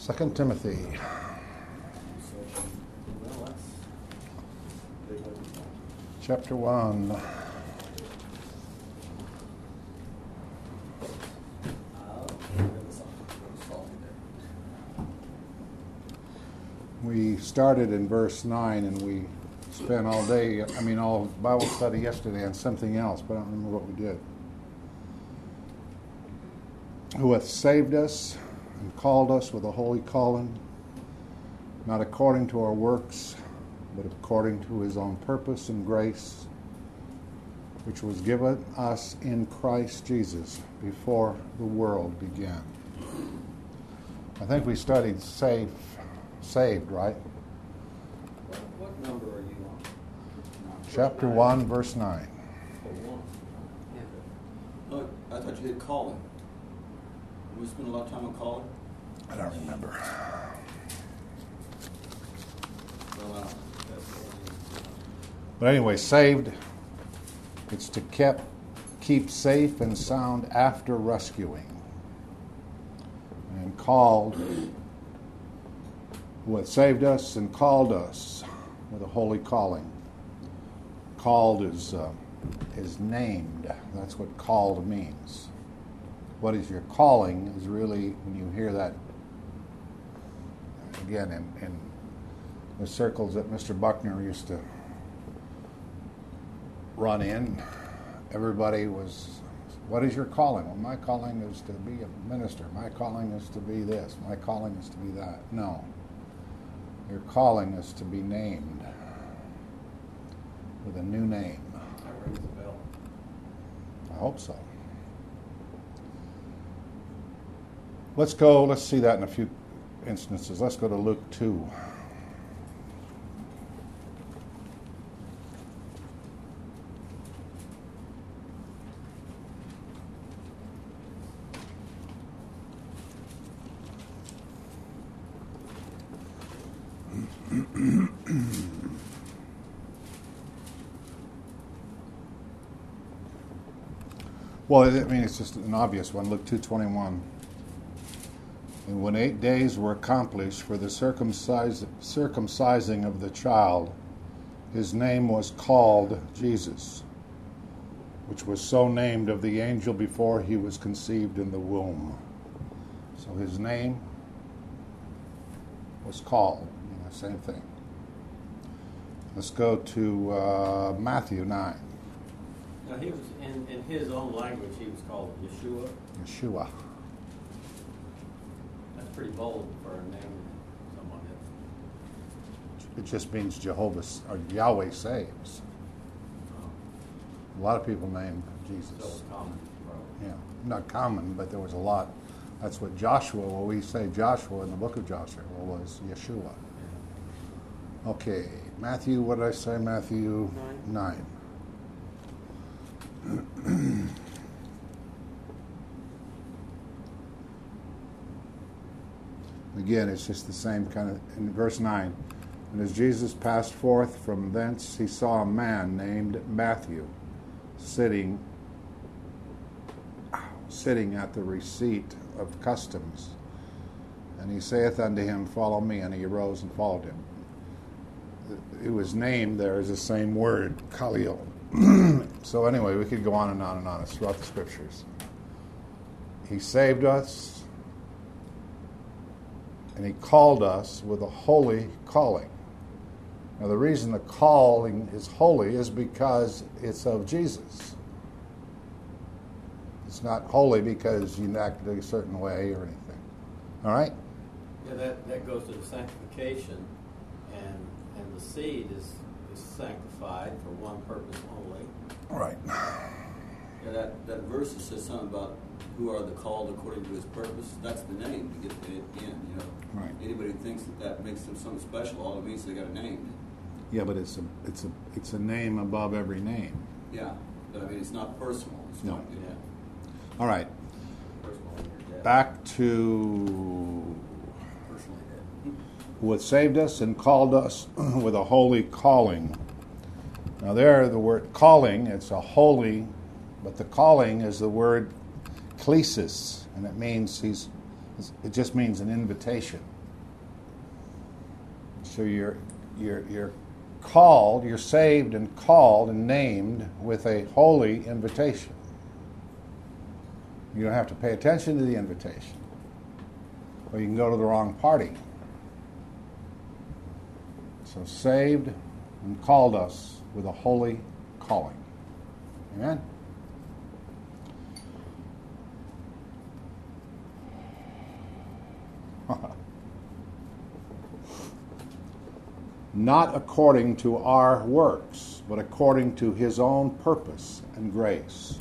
2 Timothy chapter 1. We started in verse 9 and we spent all Bible study yesterday on something else, but I don't remember what we did. Who hath saved us and called us with a holy calling, not according to our works, but according to his own purpose and grace, which was given us in Christ Jesus before the world began. I think we studied saved, right? What number are you on? Chapter 1, verse 9. Oh, I thought you had calling. We spent a lot of time on calling? I don't remember. But anyway, saved, it's to keep safe and sound after rescuing. And called, who hath saved us and called us with a holy calling. Called is named. That's what called means. What is your calling is really, when you hear that, again, in the circles that Mr. Buckner used to run in, everybody was, what is your calling? Well, my calling is to be a minister. My calling is to be this. My calling is to be that. No. Your calling is to be named with a new name. That rings a bell. I hope so. Let's see that in a few instances. Let's go to Luke 2. Well, I mean, it's just an obvious one. Luke 2:21. And when 8 days were accomplished for the circumcising of the child, his name was called Jesus, which was so named of the angel before he was conceived in the womb. So his name was called. Same thing. Let's go to Matthew 9. Now, he was in his own language, he was called Yeshua. Yeshua. That's pretty bold for a name someone It just means Yahweh saves. A lot of people named Jesus. So common, probably. Yeah, not common, but there was a lot. That's what Joshua, when we say Joshua in the book of Joshua, was Yeshua. Yeah. Okay, Matthew, what did I say? Matthew 9. Again, it's just the same kind of, in verse 9. And as Jesus passed forth from thence, he saw a man named Matthew sitting at the receipt of customs. And he saith unto him, Follow me. And he arose and followed him. It was named there is the same word, Khalil. So anyway, we could go on and on and on. It's throughout the scriptures. He saved us, and he called us with a holy calling. Now the reason the calling is holy is because it's of Jesus. It's not holy because you act a certain way or anything. All right? Yeah, that goes to the sanctification, and the seed is sanctified for one purpose only. All right. Yeah, that verse that says something about who are the called according to his purpose. That's the name to get it in. Right. Anybody who thinks that makes them something special, all it means they got a name. Yeah, but it's a name above every name. Yeah, but I mean it's not personal. It's No. not, yeah. All right. Personal when you're dead. Back to Personally dead. who hath saved us and called us with a holy calling. Now there, the word calling, it's a holy, but the calling is the word klesis, and it just means an invitation. So you're called, you're saved and called and named with a holy invitation. You don't have to pay attention to the invitation, or you can go to the wrong party. So saved and called us with a holy calling. Amen? Not according to our works, but according to his own purpose and grace.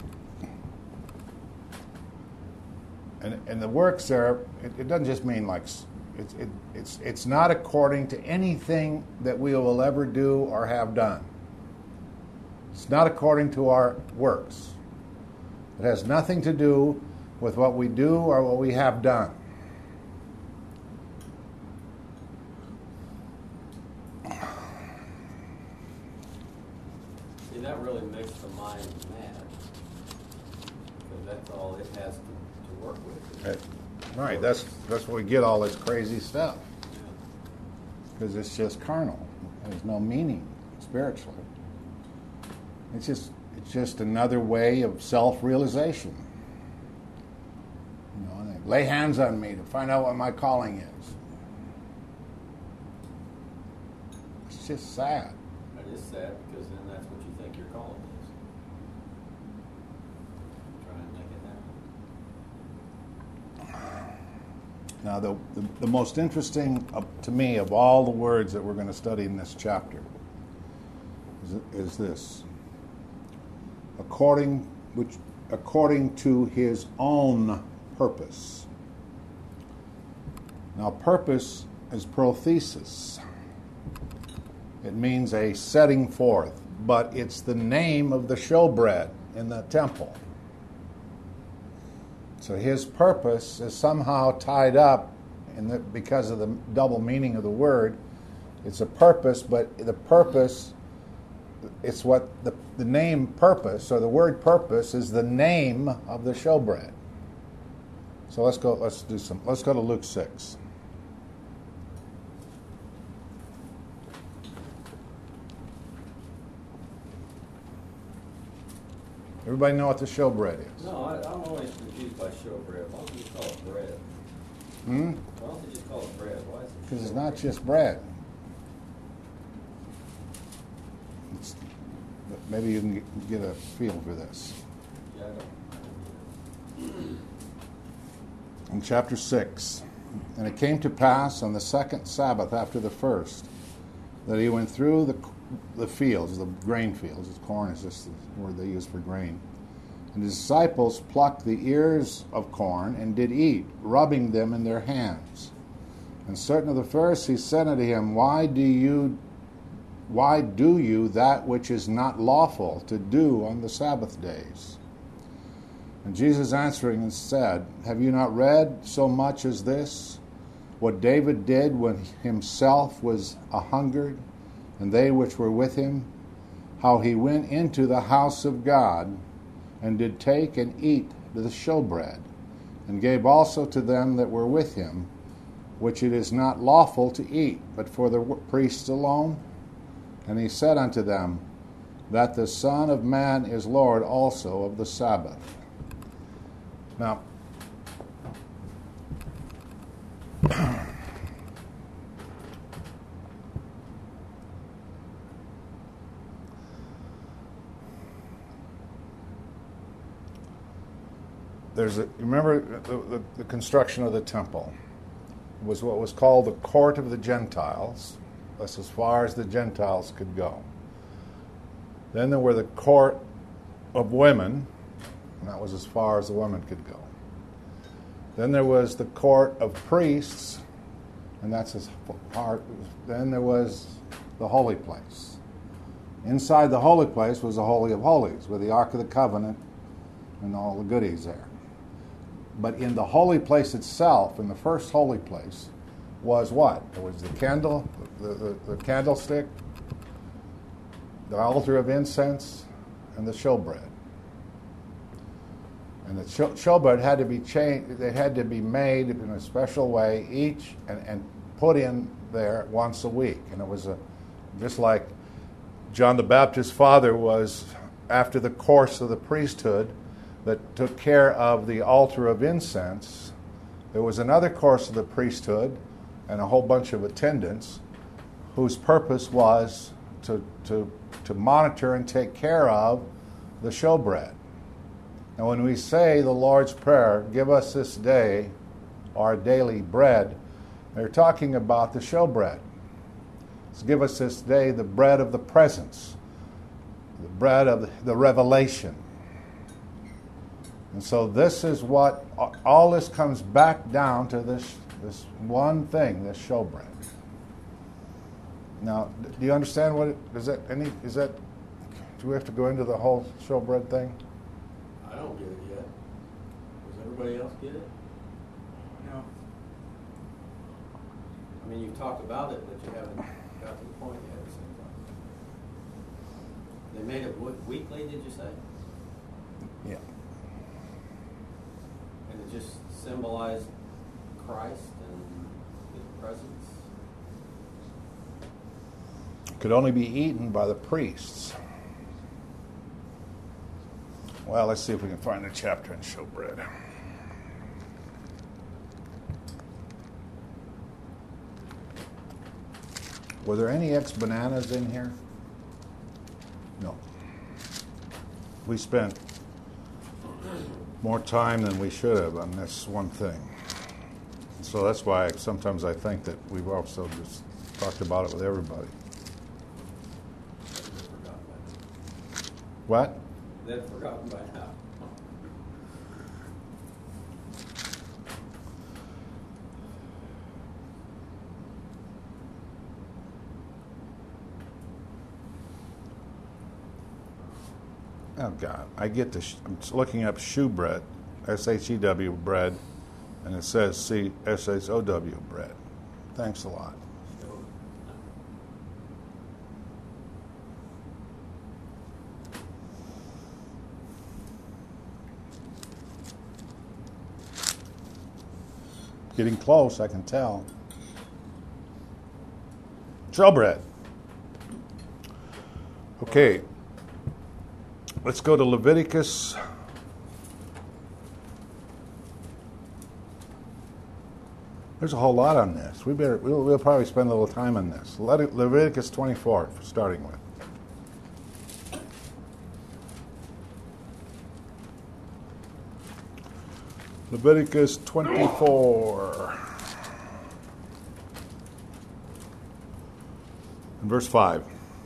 And the works there, it doesn't just mean like, it's not according to anything that we will ever do or have done. It's not according to our works. It has nothing to do with what we do or what we have done. See, that really makes the mind mad, because that's all it has to work with. Right, that's what we get all this crazy stuff. Because it's just carnal. There's no meaning spiritually. It's just another way of self-realization. You know, they lay hands on me to find out what my calling is. It's just sad. It is sad, because then that's what you think your calling is. Try and make it happen. Now, the most interesting to me of all the words that we're going to study in this chapter is this: according to his own purpose. Now, purpose is prothesis. It means a setting forth, but it's the name of the showbread in the temple. So his purpose is somehow tied up because of the double meaning of the word. It's a purpose, but the purpose, it's what the name purpose, or the word purpose, is the name of the showbread. So let's go to Luke 6. Everybody know what the showbread is? No, I'm always confused by showbread. Why don't you just call it bread? Why don't they just call it bread? Why is it? Because it's not just bread. But maybe you can get a feel for this. Yeah, I don't. In chapter 6, and it came to pass on the second Sabbath after the first, that he went through the fields, the grain fields. Corn is just the word they use for grain. And his disciples plucked the ears of corn and did eat, rubbing them in their hands. And certain of the Pharisees said unto him, Why do you that which is not lawful to do on the Sabbath days? And Jesus answering and said, Have you not read so much as this, what David did when himself was a-hungered, and they which were with him, how he went into the house of God, and did take and eat the showbread, and gave also to them that were with him, which it is not lawful to eat, but for the priests alone? And he said unto them, That the Son of Man is Lord also of the Sabbath. Now, remember the construction of the temple was what was called the court of the Gentiles. That's as far as the Gentiles could go. Then there were the court of women, and that was as far as the women could go. Then there was the court of priests, and that's as far. Then there was the holy place. Inside the holy place was the Holy of Holies, with the Ark of the Covenant and all the goodies there. But in the holy place itself, in the first holy place, was what? There was the candle, the candlestick, the altar of incense, and the showbread. And the showbread had to be changed. They had to be made in a special way, each and put in there once a week. And it was just like John the Baptist's father was after the course of the priesthood that took care of the altar of incense. There was another course of the priesthood and a whole bunch of attendants whose purpose was to monitor and take care of the showbread. Now when we say the Lord's Prayer, give us this day our daily bread, they're talking about the showbread. So give us this day the bread of the presence, the bread of the revelation. And so this is what, all this comes back down to this one thing, this showbread. Now, do you understand what do we have to go into the whole showbread thing? I don't get it yet. Does everybody else get it? No. I mean, you've talked about it, but you haven't got to the point yet. It seems like. They made it weekly, did you say? Yeah. And it just symbolized Christ and His presence. Could only be eaten by the priests. Well, let's see if we can find a chapter in showbread. Were there any ex-bananas in here? No. We spent more time than we should have on this one thing. So that's why sometimes I think that we've also just talked about it with everybody. What? They've forgotten by now. Oh God! I get the. I'm looking up shoe bread, S-H-E-W bread, and it says C-S-H-O-W bread. Thanks a lot. Getting close, I can tell. Showbread. Okay. Let's go to Leviticus. There's a whole lot on this. We'll probably spend a little time on this. Leviticus 24, starting with. Leviticus 24. And verse 5.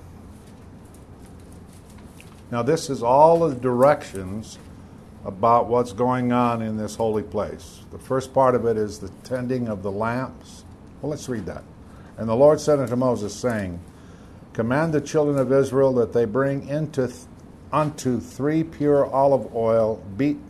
Now this is all the directions about what's going on in this holy place. The first part of it is the tending of the lamps. Well, let's read that. And the Lord said unto Moses, saying, Command the children of Israel that they bring unto 3 pure olive oil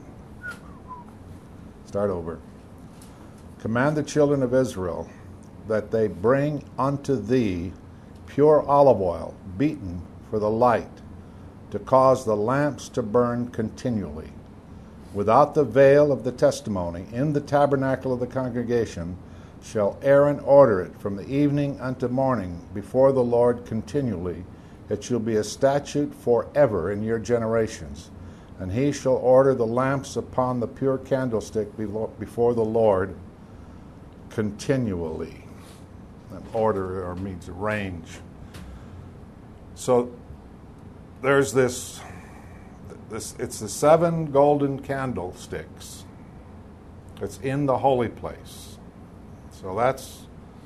Start over. Command the children of Israel that they bring unto thee pure olive oil, beaten for the light, to cause the lamps to burn continually. Without the veil of the testimony, in the tabernacle of the congregation, shall Aaron order it from the evening unto morning before the Lord continually. It shall be a statute forever in your generations. And he shall order the lamps upon the pure candlestick before the Lord continually. That order means range. So there's this, it's the 7 golden candlesticks. It's in the holy place. So that's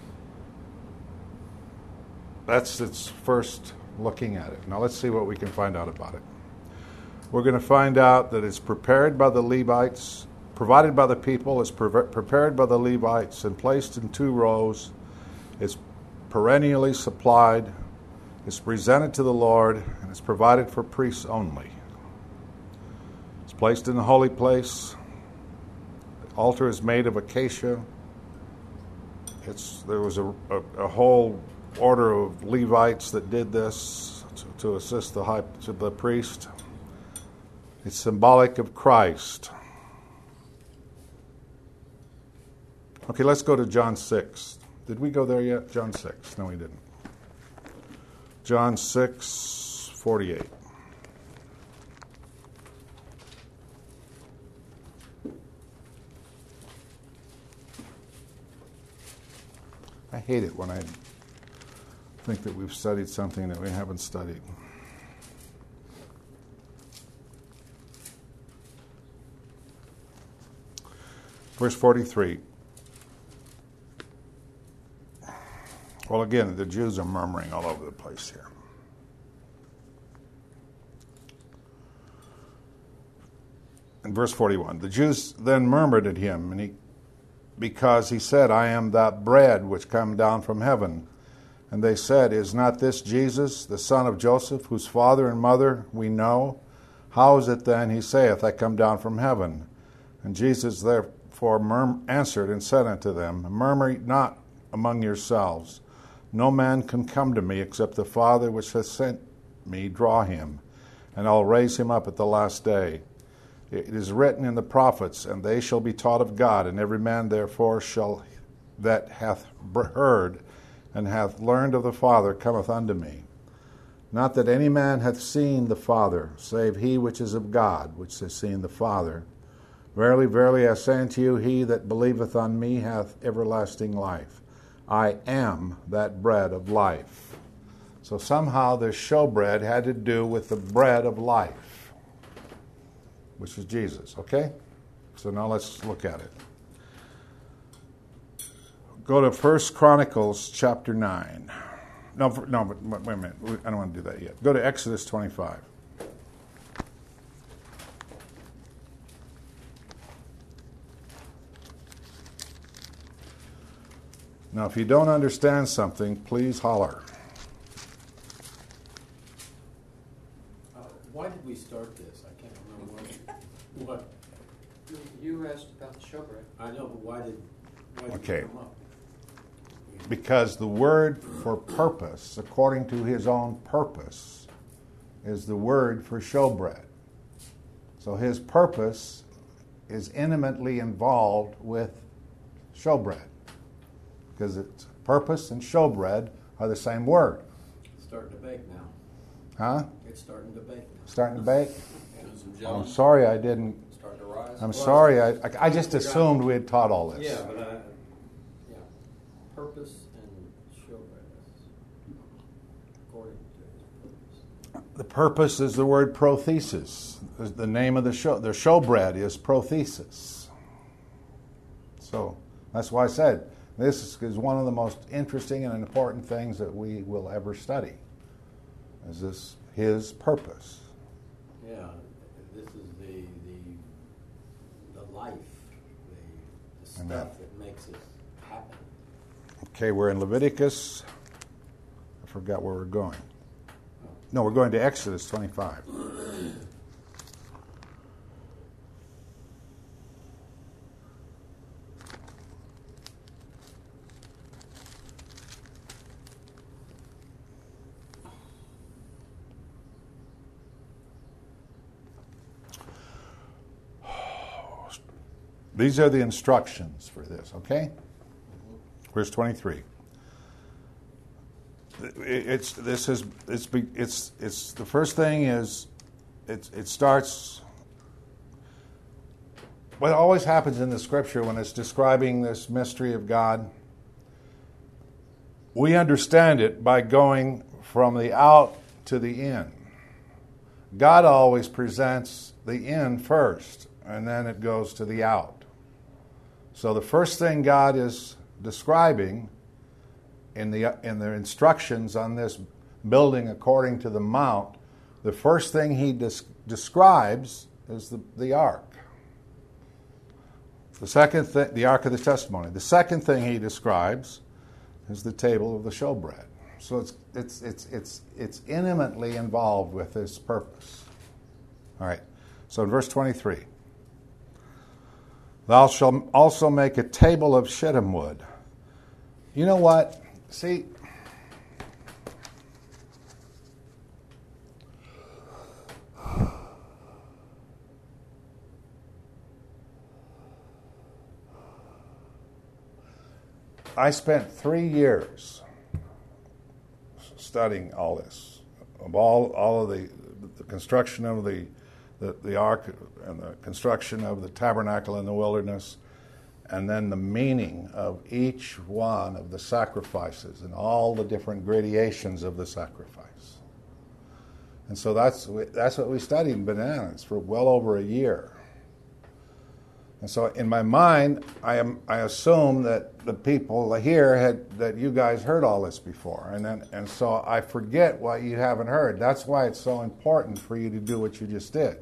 its first looking at it. Now let's see what we can find out about it. We're going to find out that it's prepared by the Levites, provided by the people, it's prepared by the Levites and placed in 2 rows. It's perennially supplied. It's presented to the Lord, and it's provided for priests only. It's placed in the holy place. The altar is made of acacia. There was a whole order of Levites that did this to assist the priest. It's symbolic of Christ. Okay, let's go to John 6. Did we go there yet? John 6. No, we didn't. John 6:48. I hate it when I think that we've studied something that we haven't studied. Verse 43. Well, again, the Jews are murmuring all over the place here. In verse 41, the Jews then murmured at him, because he said, I am that bread which come down from heaven. And they said, is not this Jesus, the son of Joseph, whose father and mother we know? How is it then, he saith, I come down from heaven? And Jesus therefore answered and said unto them, murmur not among yourselves. No man can come to me except the Father which hath sent me draw him, and I'll raise him up at the last day. It is written in the prophets, and they shall be taught of God, and every man therefore that hath heard and hath learned of the Father cometh unto me. Not that any man hath seen the Father, save he which is of God, which has seen the Father. Verily, verily, I say unto you, he that believeth on me hath everlasting life. I am that bread of life. So somehow this showbread had to do with the bread of life, which is Jesus, okay? So now let's look at it. Go to 1 Chronicles chapter 9. No, but wait a minute. I don't want to do that yet. Go to Exodus 25. Now, if you don't understand something, please holler. Why did we start this? I can't remember what. You asked about the showbread. I know, but why did Okay. it come up? Because the word for purpose, according to his own purpose, is the word for showbread. So his purpose is intimately involved with showbread. Because its purpose and showbread are the same word. It's starting to bake now. Huh? It's starting to bake now. Starting to bake? Ladies and I'm gentlemen, sorry I didn't. starting to rise. I'm sorry. I just assumed we had taught all this. Yeah, but purpose and showbread. According to his purpose. The purpose is the word prothesis. The name of the showbread is prothesis. So that's why I said this is one of the most interesting and important things that we will ever study. Is this his purpose? Yeah, this is the life, the stuff Amen. that makes it happen. Okay, we're in Leviticus. I forgot where we're going. No, we're going to Exodus 25. These are the instructions for this, okay? Verse 23. It's the first thing is it starts. What always happens in the scripture when it's describing this mystery of God, we understand it by going from the out to the in. God always presents the in first, and then it goes to the out. So the first thing God is describing in the instructions on this building according to the mount, the first thing he describes is the ark. The second thing, the ark of the testimony. The second thing he describes is the table of the showbread. So it's intimately involved with this purpose. All right. So in verse 23. Thou shalt also make a table of shittim wood. You know what? See, I spent 3 years studying all this, of all of the construction of the ark and the construction of the tabernacle in the wilderness, and then the meaning of each one of the sacrifices and all the different gradations of the sacrifice. And so that's what we studied in Bananas for well over a year. And so in my mind, I assume that the people here that you guys heard all this before, and so I forget what you haven't heard. That's why it's so important for you to do what you just did.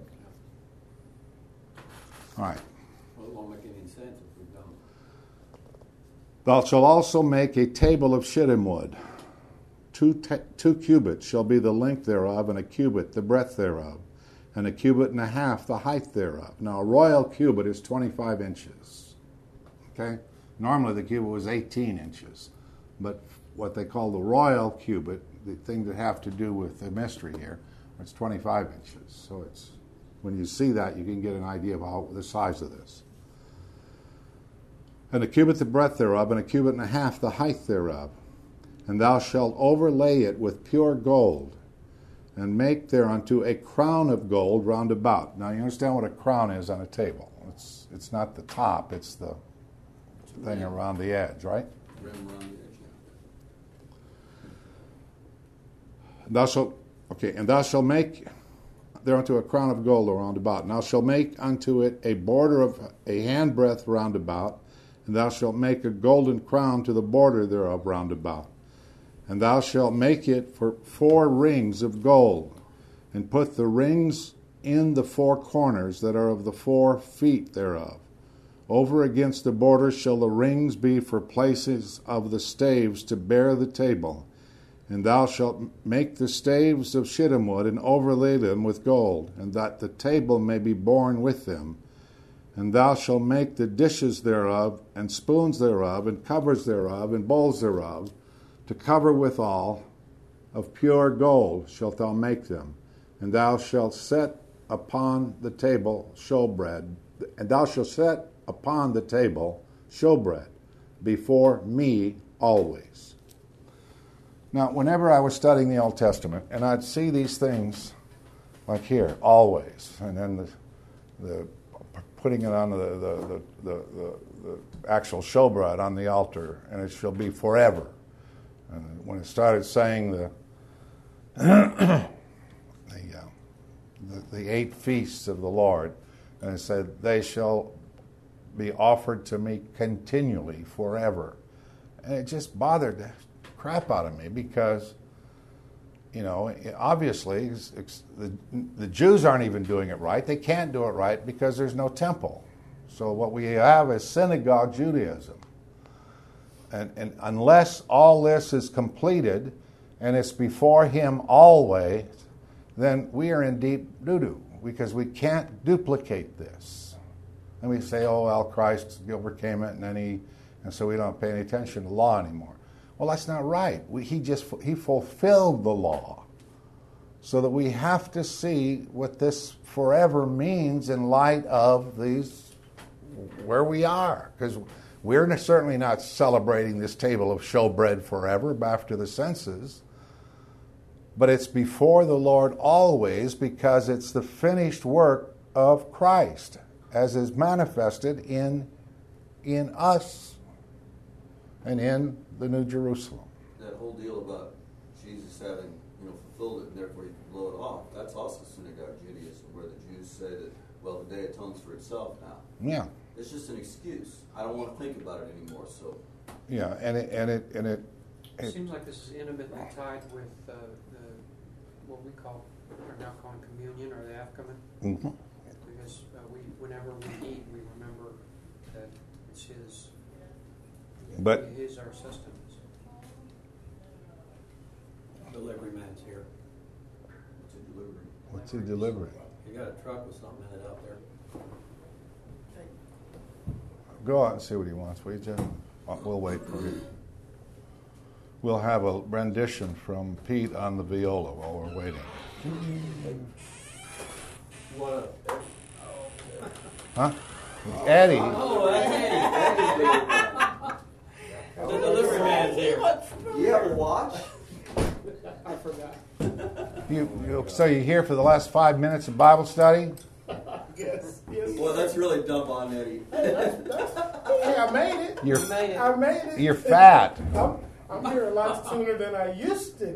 All right. Well, it won't make any sense if we don't. Thou shalt also make a table of shittim wood. 2 cubits shall be the length thereof, and a cubit the breadth thereof, and a cubit and a half the height thereof. Now, a royal cubit is 25 inches. Okay? Normally the cubit was 18 inches. But what they call the royal cubit, the thing that have to do with the mystery here, it's 25 inches. So it's, when you see that, you can get an idea of the size of this. And a cubit the breadth thereof, and a cubit and a half the height thereof. And thou shalt overlay it with pure gold, and make thereunto a crown of gold round about. Now you understand what a crown is on a table. It's not the top, it's the thing around the edge, right? Rim around the edge, yeah. And thou shalt make thereunto a crown of gold round about. And thou shalt make unto it a border of a handbreadth round about, and thou shalt make a golden crown to the border thereof round about. And thou shalt make it for 4 rings of gold, and put the rings in the 4 corners that are of the 4 feet thereof. Over against the border shall the rings be for places of the staves to bear the table. And thou shalt make the staves of shittim wood, and overlay them with gold, and that the table may be borne with them. And thou shalt make the dishes thereof, and spoons thereof, and covers thereof, and bowls thereof, to cover withal, of pure gold shalt thou make them. And thou shalt set upon the table showbread, and thou shalt set upon the table showbread before me always. Now, whenever I was studying the Old Testament, and I'd see these things like here, always, and then the putting it on the actual showbread on the altar, and it shall be forever. And when it started saying the 8 feasts of the Lord, and it said, they shall be offered to me continually forever. And it just bothered the crap out of me because, obviously the Jews aren't even doing it right. They can't do it right because there's no temple. So what we have is synagogue Judaism. And unless all this is completed and it's before Him always, then we are in deep doo-doo because we can't duplicate this. And we say, oh, well, Christ overcame it, and so we don't pay any attention to law anymore. Well, that's not right. He fulfilled the law. So that we have to see what this forever means in light of where we are. Because we're certainly not celebrating this table of showbread forever after the census, but it's before the Lord always because it's the finished work of Christ as is manifested in us and in the New Jerusalem. That whole deal about Jesus having fulfilled it and therefore he can blow it off, that's also synagogue Judaism where the Jews say that, well, the day atones for itself now. Yeah. It's just an excuse. I don't want to think about it anymore. So, yeah, and it seems like this is intimately tied with what we call, are now calling communion or the Afkomen. Mm-hmm. Because whenever we eat, we remember that it's His. But His our sustenance. Delivery man's here. it's a delivery. what's he delivering? You got a truck with something in it out there. Go out and see what he wants, will you, Jeff? We'll wait for you. We'll have a rendition from Pete on the viola while we're waiting. What? Huh? Eddie. Oh, that's Eddie. The delivery man's here. You have a watch? I forgot. So you're here for the last 5 minutes of Bible study? Yes. Well, that's really dumb on Eddie. Hey, I made it. You made it. I made it. You're fat. I'm here a lot sooner than I used to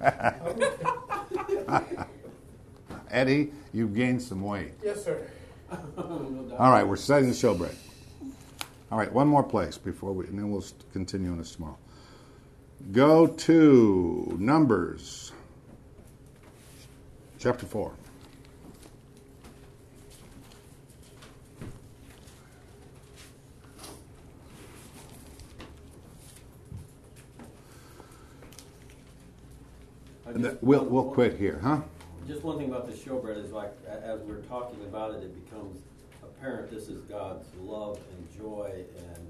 come. Eddie, you've gained some weight. Yes, sir. All right, we're setting the show break. All right, one more place and then we'll continue on this tomorrow. Go to Numbers, chapter 4. We'll quit here, huh? Just one thing about the showbread is, like, as we're talking about it, it becomes apparent this is God's love and joy and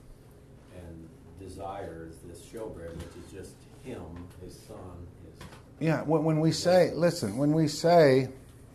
desire is this showbread, which is just Him, His Son. Yeah, when we say, listen, when we say,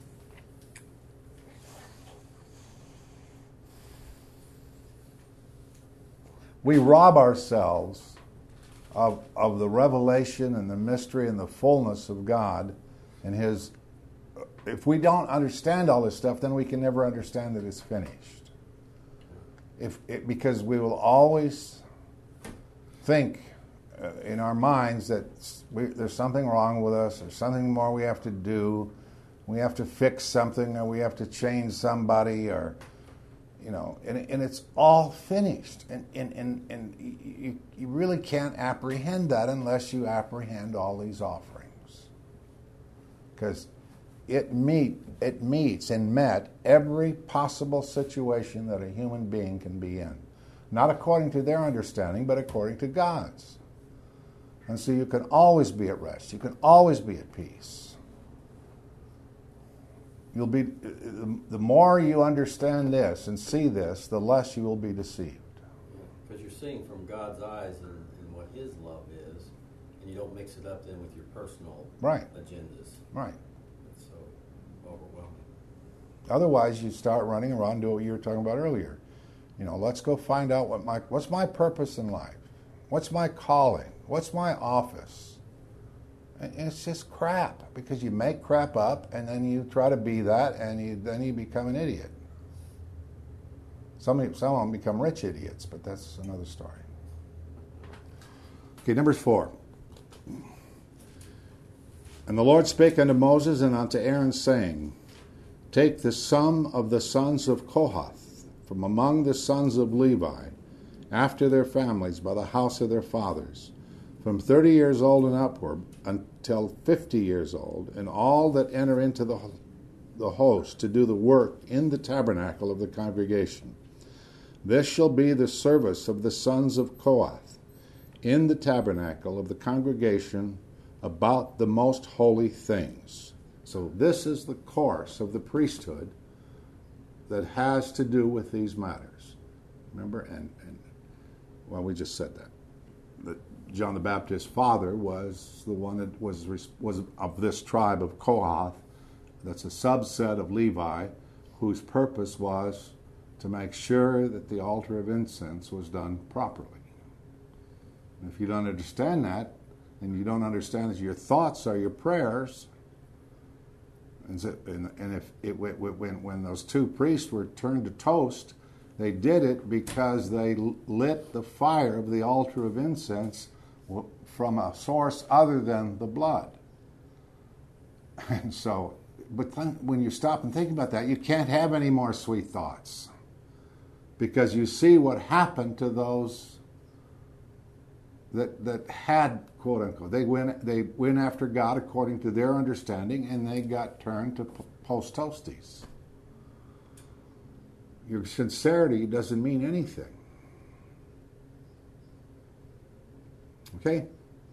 we rob ourselves of the revelation and the mystery and the fullness of God and His. If we don't understand all this stuff, then we can never understand that it's finished. Because we will always think in our minds that there's something wrong with us, there's something more we have to do, we have to fix something, or we have to change somebody, or and it's all finished, and you really can't apprehend that unless you apprehend all these offerings, because it meets and met every possible situation that a human being can be in, not according to their understanding, but according to God's. And so you can always be at rest. You can always be at peace. You'll be, the more you understand this and see this, the less you will be deceived. Because you're seeing from God's eyes and what His love is, and you don't mix it up then with your personal agendas. Right. It's so overwhelming. Otherwise, you start running around doing what you were talking about earlier. Let's go find out what's my purpose in life. What's my calling? What's my office? And it's just crap, because you make crap up and then you try to be that, and then you become an idiot. Some of them become rich idiots, but that's another story. Okay, Numbers 4. And the Lord spake unto Moses and unto Aaron, saying, Take the sum of the sons of Kohath from among the sons of Levi, after their families, by the house of their fathers, from 30 years old and upward until 50 years old, and all that enter into the host to do the work in the tabernacle of the congregation. This shall be the service of the sons of Kohath in the tabernacle of the congregation about the most holy things. So this is the course of the priesthood that has to do with these matters. Remember? And we just said that John the Baptist's father was the one that was of this tribe of Kohath. That's a subset of Levi, whose purpose was to make sure that the altar of incense was done properly. And if you don't understand that, and you don't understand that your thoughts are your prayers, and when those two priests were turned to toast, they did it because they lit the fire of the altar of incense from a source other than the blood. And so, but when you stop and think about that, you can't have any more sweet thoughts, because you see what happened to those that had, quote unquote, they went after God according to their understanding, and they got turned to post toasties. Your sincerity doesn't mean anything. Okay?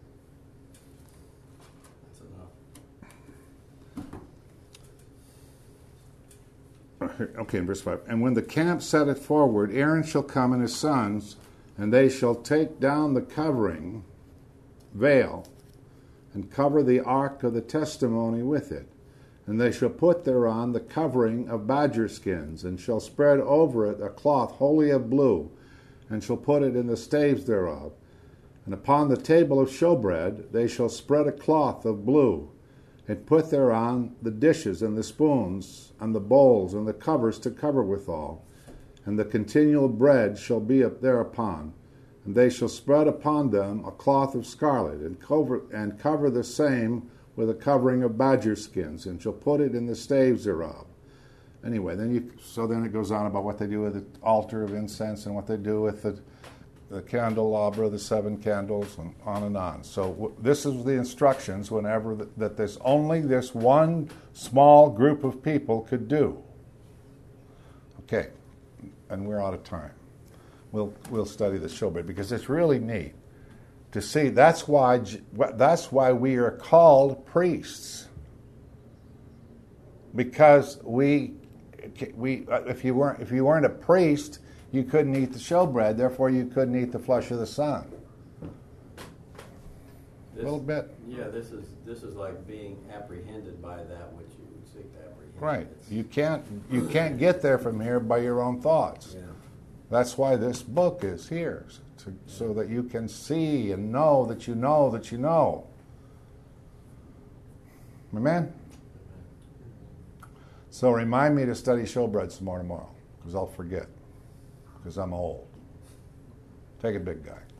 That's enough. Okay, in verse 5. And when the camp setteth forward, Aaron shall come and his sons, and they shall take down the covering, veil, and cover the ark of the testimony with it. And they shall put thereon the covering of badger skins, and shall spread over it a cloth wholly of blue, and shall put it in the staves thereof. And upon the table of showbread they shall spread a cloth of blue, and put thereon the dishes and the spoons and the bowls and the covers to cover withal. And the continual bread shall be up thereupon. And they shall spread upon them a cloth of scarlet, and cover the same with a covering of badger skins, and shall put it in the staves thereof. Anyway, then it goes on about what they do with the altar of incense and what they do with the candelabra, the 7 candles, and on and on. So this is the instructions whenever that this only this one small group of people could do. Okay, and we're out of time. We'll study the showbread because it's really neat to see. That's why we are called priests, because if you weren't a priest, you couldn't eat the showbread. Therefore, you couldn't eat the flesh of the Son. A little bit. Yeah, this is like being apprehended by that which you would seek to apprehend. Right. You can't get there from here by your own thoughts. Yeah. That's why this book is here, so that you can see and know that you know that you know. Amen? So remind me to study showbread some more tomorrow, because I'll forget, because I'm old. Take it, big guy.